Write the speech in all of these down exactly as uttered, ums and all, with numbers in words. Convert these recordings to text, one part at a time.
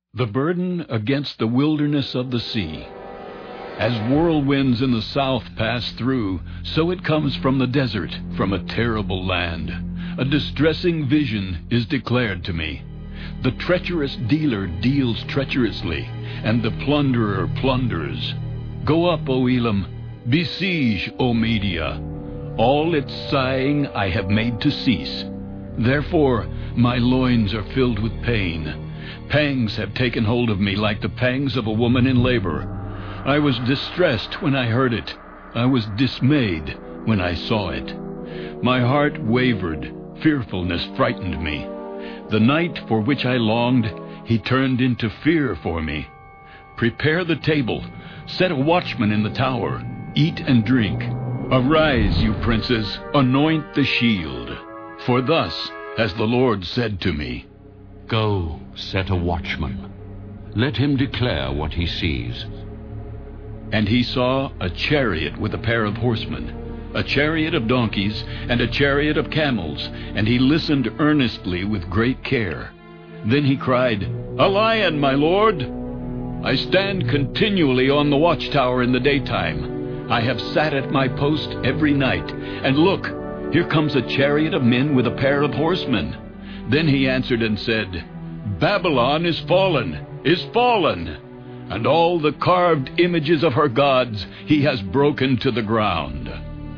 The burden against the wilderness of the sea. As whirlwinds in the south pass through, so it comes from the desert, from a terrible land. A distressing vision is declared to me. The treacherous dealer deals treacherously, and the plunderer plunders. Go up, O Elam, besiege, O Media. All its sighing I have made to cease. Therefore my loins are filled with pain. Pangs have taken hold of me like the pangs of a woman in labor. I was distressed when I heard it. I was dismayed when I saw it. My heart wavered. Fearfulness frightened me. The night for which I longed, he turned into fear for me. Prepare the table. Set a watchman in the tower. Eat and drink. Arise, you princes. Anoint the shield. For thus has the Lord said to me, Go, set a watchman. Let him declare what he sees. And he saw a chariot with a pair of horsemen, a chariot of donkeys, and a chariot of camels, and he listened earnestly with great care. Then he cried, A lion, my lord! I stand continually on the watchtower in the daytime. I have sat at my post every night, and look, here comes a chariot of men with a pair of horsemen. Then he answered and said, Babylon is fallen, is fallen, and all the carved images of her gods he has broken to the ground.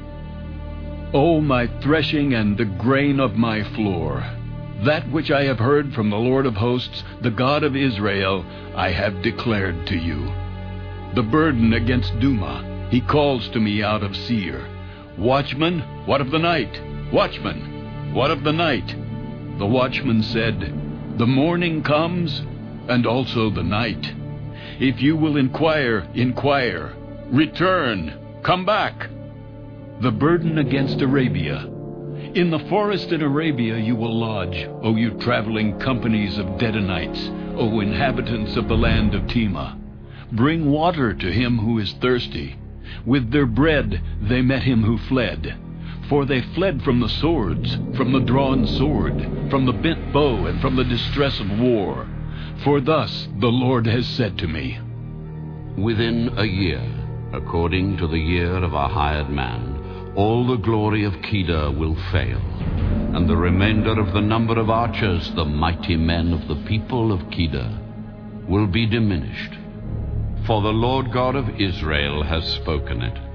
O my threshing and the grain of my floor, that which I have heard from the Lord of hosts, the God of Israel, I have declared to you. The burden against Duma, he calls to me out of Seir. Watchman, what of the night? Watchman, what of the night? The watchman said, The morning comes, and also the night. If you will inquire, inquire. Return, come back. The burden against Arabia. In the forest in Arabia you will lodge, O you traveling companies of Dedanites, O inhabitants of the land of Tema. Bring water to him who is thirsty. With their bread they met him who fled. For they fled from the swords, from the drawn sword, from the bent bow, and from the distress of war. For thus the Lord has said to me, Within a year, according to the year of a hired man, all the glory of Kedar will fail, and the remainder of the number of archers, the mighty men of the people of Kedar, will be diminished. For the Lord God of Israel has spoken it.